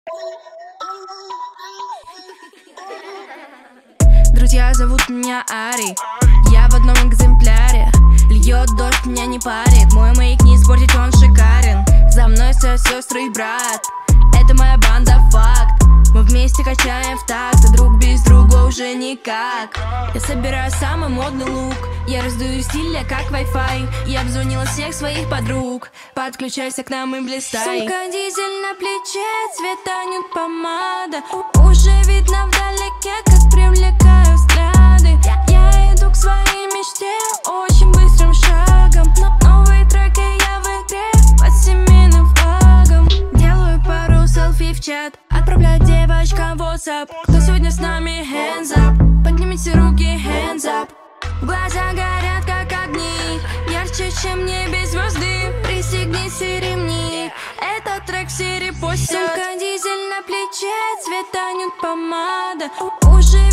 Друзья зовут меня Ари, я в одном экземпляре. Льет дождь, меня не парит, мой маяк не испортить, он шикарен. За мной стоят сестры и брат, это моя банда, факт. Мы вместе качаем в такт, а друг без друга уже никак. Я собираю самый модный лук, я раздаю стиля как Wi-Fi. Я обзвонила всех своих подруг, подключайся к нам и блистай. Сумка дизель на плече, цвета нюд помада. Уже видно вдалеке, как привлекаю взгляды. Я иду к своей мечте очень быстрым шагом. Новые треки я в игре под семейным флагом. Делаю пару селфи в чат, отправляю девочкам в WhatsApp. Кто сегодня с нами? Hands up. Поднимите руки, hands up. Глаза горят как огни, ярче, чем небе звезды. Пристегните ремни, этот трек все репостят. Сумка дизель на плече, цвета нюд помада. Уже